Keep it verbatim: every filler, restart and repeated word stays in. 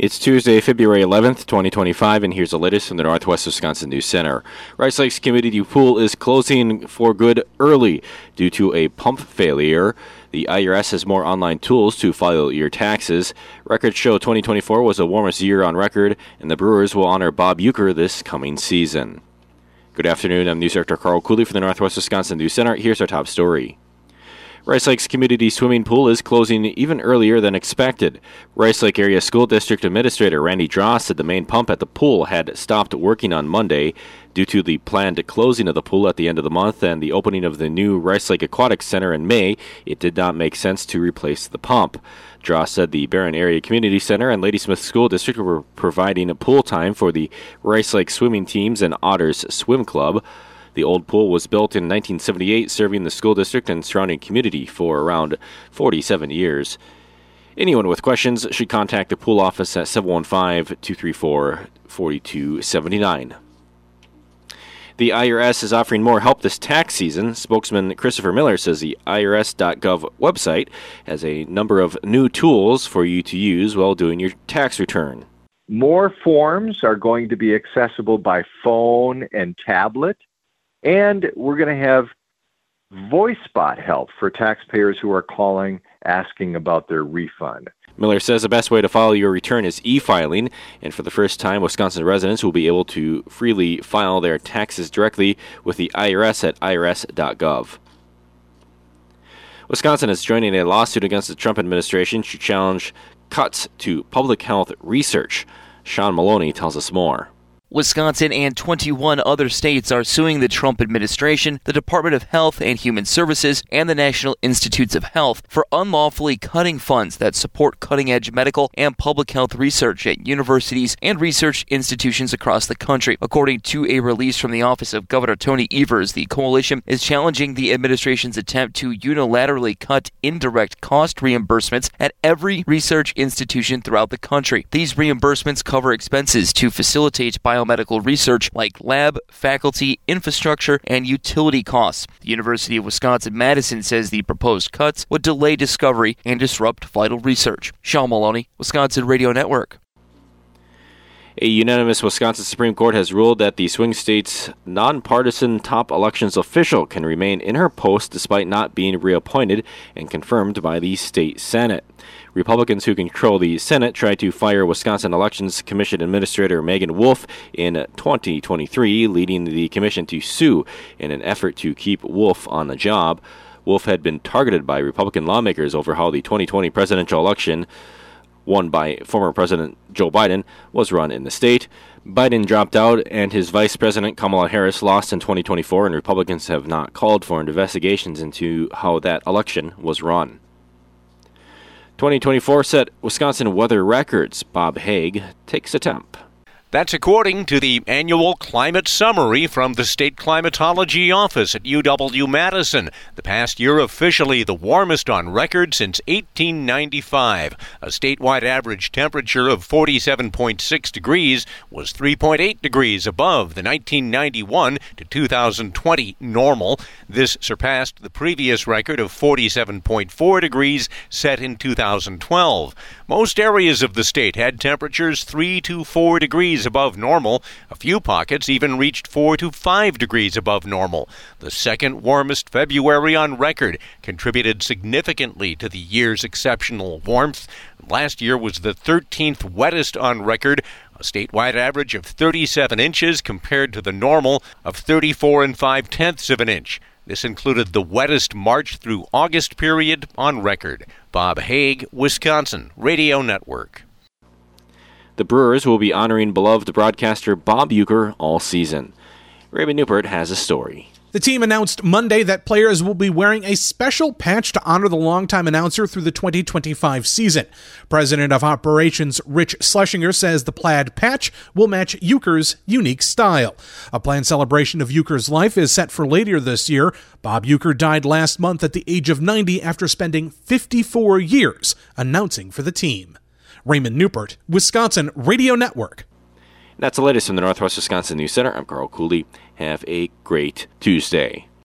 It's Tuesday, February eleventh, twenty twenty-five, and here's the latest from the Northwest Wisconsin News Center. Rice Lakes Community Pool is closing for good early due to a pump failure. The I R S has more online tools to file your taxes. Records show twenty twenty-four was the warmest year on record, and the Brewers will honor Bob Uecker this coming season. Good afternoon, I'm News Director Carl Cooley for the Northwest Wisconsin News Center. Here's our top story. Rice Lakes Community Swimming Pool is closing even earlier than expected. Rice Lake Area School District Administrator Randy Dross said the main pump at the pool had stopped working on Monday. Due to the planned closing of the pool at the end of the month and the opening of the new Rice Lake Aquatic Center in May, it did not make sense to replace the pump. Dross said the Barron Area Community Center and Ladysmith School District were providing pool time for the Rice Lake swimming teams and Otters Swim Club. The old pool was built in nineteen seventy-eight, serving the school district and surrounding community for around forty-seven years. Anyone with questions should contact the pool office at seven one five, two three four, four two seven nine. The I R S is offering more help this tax season. Spokesman Christopher Miller says the I R S dot gov website has a number of new tools for you to use while doing your tax return. More forms are going to be accessible by phone and tablet. And we're going to have voice bot help for taxpayers who are calling asking about their refund. Miller says the best way to file your return is e-filing, and for the first time, Wisconsin residents will be able to freely file their taxes directly with the I R S at I R S dot gov. Wisconsin is joining a lawsuit against the Trump administration to challenge cuts to public health research. Sean Maloney tells us more. Wisconsin and twenty-one other states are suing the Trump administration, the Department of Health and Human Services, and the National Institutes of Health for unlawfully cutting funds that support cutting-edge medical and public health research at universities and research institutions across the country. According to a release from the office of Governor Tony Evers, the coalition is challenging the administration's attempt to unilaterally cut indirect cost reimbursements at every research institution throughout the country. These reimbursements cover expenses to facilitate biomedical medical research like lab, faculty, infrastructure, and utility costs. The University of Wisconsin-Madison says the proposed cuts would delay discovery and disrupt vital research. Sean Maloney, Wisconsin Radio Network. A unanimous Wisconsin Supreme Court has ruled that the swing state's nonpartisan top elections official can remain in her post despite not being reappointed and confirmed by the state Senate. Republicans who control the Senate tried to fire Wisconsin Elections Commission Administrator Megan Wolf in twenty twenty-three, leading the commission to sue in an effort to keep Wolf on the job. Wolf had been targeted by Republican lawmakers over how the twenty twenty presidential election, won by former President Joe Biden, was run in the state. Biden dropped out, and his vice president Kamala Harris lost in twenty twenty-four, and Republicans have not called for investigations into how that election was run. twenty twenty-four set Wisconsin weather records. Bob Haig takes a temp. That's according to the annual climate summary from the State Climatology Office at U W-Madison. The past year officially the warmest on record since eighteen ninety-five. A statewide average temperature of forty-seven point six degrees was three point eight degrees above the nineteen ninety-one to two thousand twenty normal. This surpassed the previous record of forty-seven point four degrees set in two thousand twelve. Most areas of the state had temperatures three to four degrees above normal. A few pockets even reached four to five degrees above normal. The second warmest February on record contributed significantly to the year's exceptional warmth. Last year was the thirteenth wettest on record, a statewide average of thirty-seven inches compared to the normal of thirty-four and five-tenths of an inch. This included the wettest March through August period on record. Bob Haig, Wisconsin Radio Network. The Brewers will be honoring beloved broadcaster Bob Uecker all season. Raymond Newport has a story. The team announced Monday that players will be wearing a special patch to honor the longtime announcer through the twenty twenty-five season. President of Operations Rich Schlesinger says the plaid patch will match Uecker's unique style. A planned celebration of Uecker's life is set for later this year. Bob Uecker died last month at the age of ninety after spending fifty-four years announcing for the team. Raymond Newport, Wisconsin Radio Network. That's the latest from the Northwest Wisconsin News Center. I'm Carl Cooley. Have a great Tuesday.